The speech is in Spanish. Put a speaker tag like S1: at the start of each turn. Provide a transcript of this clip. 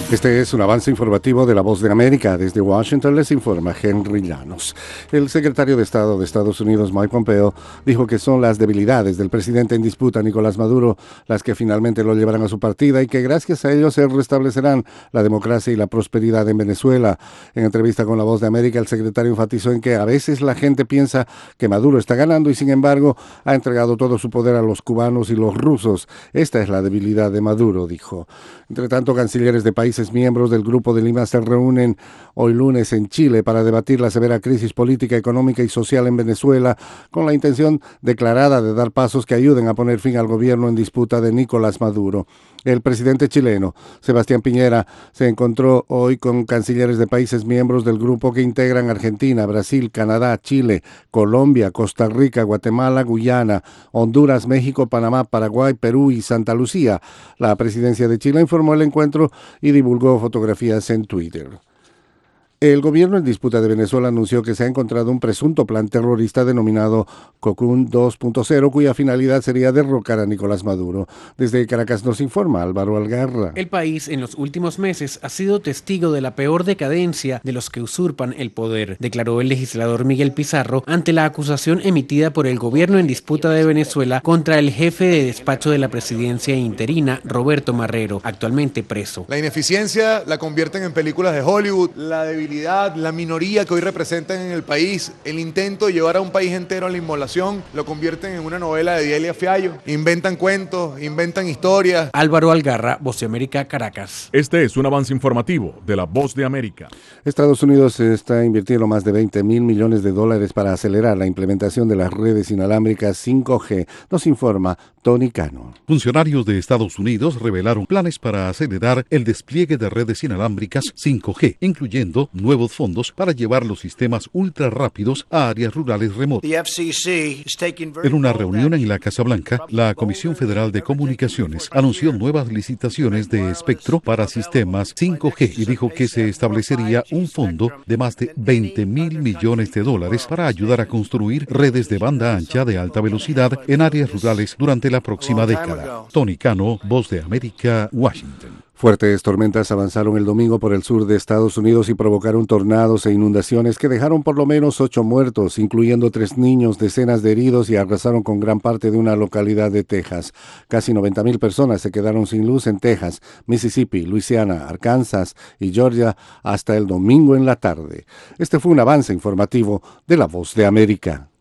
S1: Este es un avance informativo de La Voz de América. Desde Washington les informa Henry Llanos. El secretario de Estado de Estados Unidos, Mike Pompeo, dijo que son las debilidades del presidente en disputa, Nicolás Maduro, las que finalmente lo llevarán a su partida y que gracias a ello se restablecerán la democracia y la prosperidad en Venezuela. En entrevista con La Voz de América, el secretario enfatizó en que a veces la gente piensa que Maduro está ganando y sin embargo ha entregado todo su poder a los cubanos y los rusos. Esta es la debilidad de Maduro, dijo. Entre tanto, cancilleres de países miembros del Grupo de Lima se reúnen hoy lunes en Chile para debatir la severa crisis política, económica y social en Venezuela, con la intención declarada de dar pasos que ayuden a poner fin al gobierno en disputa de Nicolás Maduro. El presidente chileno, Sebastián Piñera, se encontró hoy con cancilleres de países miembros del grupo que integran Argentina, Brasil, Canadá, Chile, Colombia, Costa Rica, Guatemala, Guyana, Honduras, México, Panamá, Paraguay, Perú y Santa Lucía. La presidencia de Chile informó el encuentro y divulgó fotografías en Twitter. El gobierno en disputa de Venezuela anunció que se ha encontrado un presunto plan terrorista denominado Cocoon 2.0, cuya finalidad sería derrocar a Nicolás Maduro. Desde Caracas nos informa Álvaro Algarra.
S2: El país en los últimos meses ha sido testigo de la peor decadencia de los que usurpan el poder, declaró el legislador Miguel Pizarro ante la acusación emitida por el gobierno en disputa de Venezuela contra el jefe de despacho de la presidencia interina, Roberto Marrero, actualmente preso.
S3: La ineficiencia la convierten en películas de Hollywood, la debilidad, la minoría que hoy representan en el país, el intento de llevar a un país entero a la inmolación, lo convierten en una novela de Delia Fiallo. Inventan cuentos, inventan historias.
S2: Álvaro Algarra, Voz de América, Caracas.
S4: Este es un avance informativo de La Voz de América.
S1: Estados Unidos está invirtiendo más de $20 mil millones para acelerar la implementación de las redes inalámbricas 5G, nos informa Tony Cano.
S5: Funcionarios de Estados Unidos revelaron planes para acelerar el despliegue de redes inalámbricas 5G, incluyendo nuevos fondos para llevar los sistemas ultra rápidos a áreas rurales remotas. En una reunión en la Casa Blanca, la Comisión Federal de Comunicaciones anunció nuevas licitaciones de espectro para sistemas 5G y dijo que se establecería un fondo de más de $20 mil millones para ayudar a construir redes de banda ancha de alta velocidad en áreas rurales durante la próxima década. Tony Cano, Voz de América, Washington.
S1: Fuertes tormentas avanzaron el domingo por el sur de Estados Unidos y provocaron tornados e inundaciones que dejaron por lo menos 8 muertos, incluyendo 3 niños, decenas de heridos y arrasaron con gran parte de una localidad de Texas. Casi 90,000 personas se quedaron sin luz en Texas, Mississippi, Luisiana, Arkansas y Georgia hasta el domingo en la tarde. Este fue un avance informativo de La Voz de América.